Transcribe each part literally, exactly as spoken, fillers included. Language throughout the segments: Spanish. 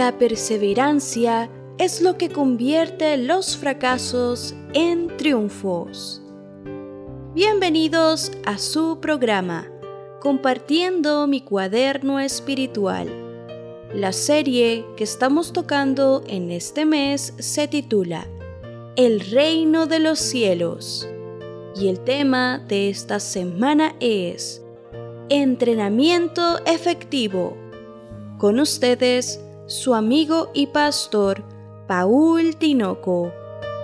La perseverancia es lo que convierte los fracasos en triunfos. Bienvenidos a su programa, Compartiendo mi cuaderno espiritual. La serie que estamos tocando en este mes se titula El reino de los cielos. Y el tema de esta semana es Entrenamiento efectivo. Con ustedes, su amigo y pastor, Paul Tinoco.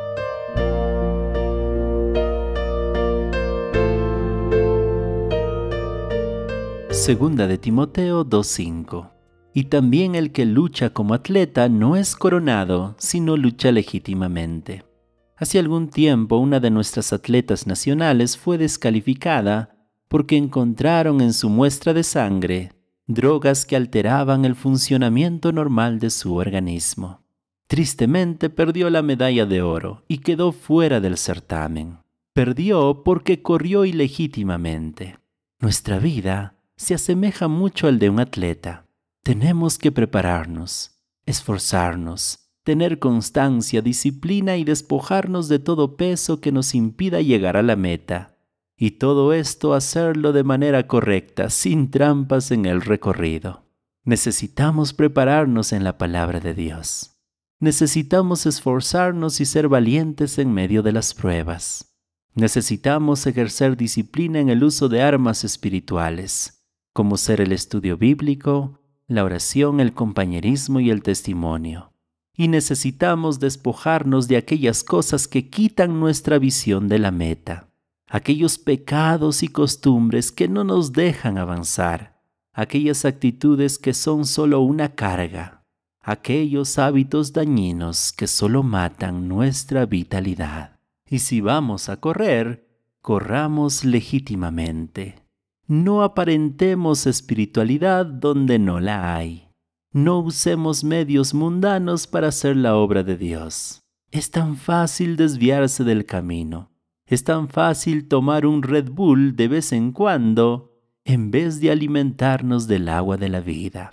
Segunda de Timoteo dos cinco. Y también el que lucha como atleta no es coronado, sino lucha legítimamente. Hace algún tiempo una de nuestras atletas nacionales fue descalificada porque encontraron en su muestra de sangre drogas que alteraban el funcionamiento normal de su organismo. Tristemente perdió la medalla de oro y quedó fuera del certamen. Perdió porque corrió ilegítimamente. Nuestra vida se asemeja mucho al de un atleta. Tenemos que prepararnos, esforzarnos, tener constancia, disciplina y despojarnos de todo peso que nos impida llegar a la meta. Y todo esto hacerlo de manera correcta, sin trampas en el recorrido. Necesitamos prepararnos en la palabra de Dios. Necesitamos esforzarnos y ser valientes en medio de las pruebas. Necesitamos ejercer disciplina en el uso de armas espirituales, como ser el estudio bíblico, la oración, el compañerismo y el testimonio. Y necesitamos despojarnos de aquellas cosas que quitan nuestra visión de la meta. Aquellos pecados y costumbres que no nos dejan avanzar, aquellas actitudes que son solo una carga, aquellos hábitos dañinos que solo matan nuestra vitalidad. Y si vamos a correr, corramos legítimamente. No aparentemos espiritualidad donde no la hay. No usemos medios mundanos para hacer la obra de Dios. Es tan fácil desviarse del camino. Es tan fácil tomar un Red Bull de vez en cuando en vez de alimentarnos del agua de la vida.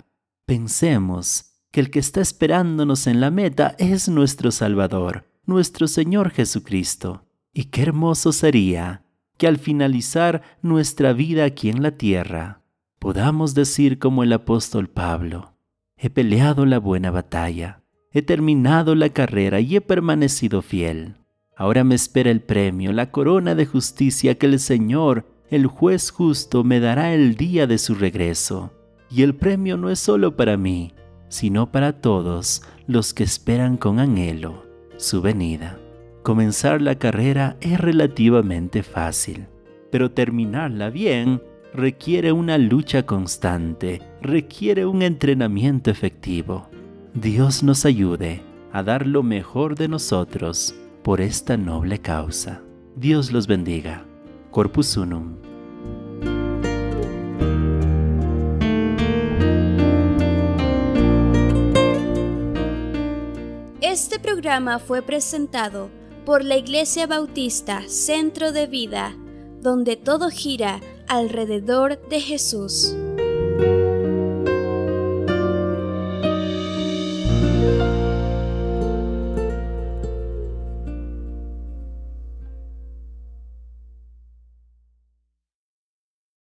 Pensemos que el que está esperándonos en la meta es nuestro Salvador, nuestro Señor Jesucristo. Y qué hermoso sería que al finalizar nuestra vida aquí en la tierra, podamos decir como el apóstol Pablo: he peleado la buena batalla, he terminado la carrera y he permanecido fiel. Ahora me espera el premio, la corona de justicia que el Señor, el juez justo, me dará el día de su regreso. Y el premio no es solo para mí, sino para todos los que esperan con anhelo su venida. Comenzar la carrera es relativamente fácil, pero terminarla bien requiere una lucha constante, requiere un entrenamiento efectivo. Dios nos ayude a dar lo mejor de nosotros por esta noble causa. Dios los bendiga. Corpus Unum. Este programa fue presentado por la Iglesia Bautista Centro de Vida, donde todo gira alrededor de Jesús.